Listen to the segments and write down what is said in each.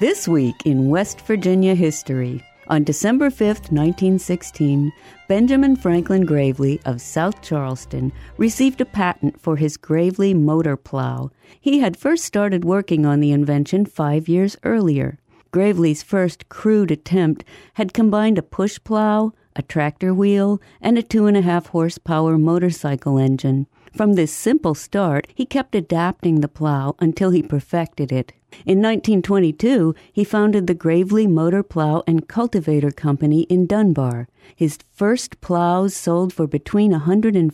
This week in West Virginia history. On December 5, 1916, Benjamin Franklin Gravely of South Charleston received a patent for his Gravely motor plow. He had first started working on the invention 5 years earlier. Gravely's first crude attempt had combined a push plow, a tractor wheel, and a 2.5 horsepower motorcycle engine. From this simple start, he kept adapting the plow until he perfected it. In 1922, he founded the Gravely Motor Plow and Cultivator Company in Dunbar. His first plows sold for between $150 and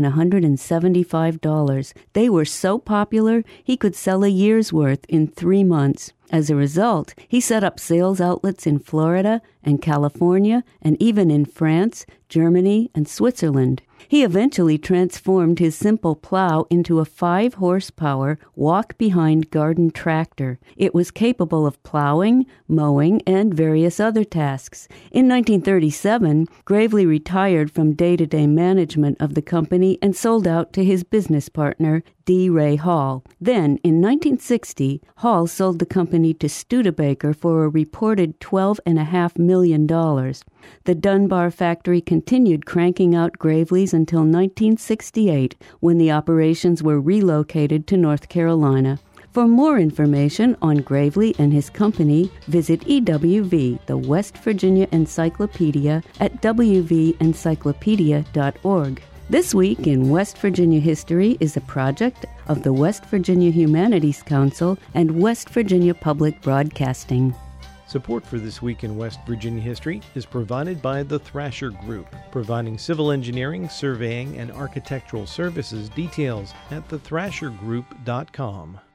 $175. They were so popular, he could sell a year's worth in 3 months. As a result, he set up sales outlets in Florida and California and even in France, Germany, and Switzerland. He eventually transformed his simple plow into a 5-horsepower walk-behind garden tractor. It was capable of plowing, mowing, and various other tasks. In 1937, Gravely retired from day-to-day management of the company and sold out to his business partner, D. Ray Hall. Then, in 1960, Hall sold the company to Studebaker for a reported $12.5 million. The Dunbar factory continued cranking out Gravely's until 1968, when the operations were relocated to North Carolina. For more information on Gravely and his company, visit EWV, the West Virginia Encyclopedia, at wvencyclopedia.org. This Week in West Virginia History is a project of the West Virginia Humanities Council and West Virginia Public Broadcasting. Support for This Week in West Virginia History is provided by the Thrasher Group, providing civil engineering, surveying, and architectural services. Details at thethrashergroup.com.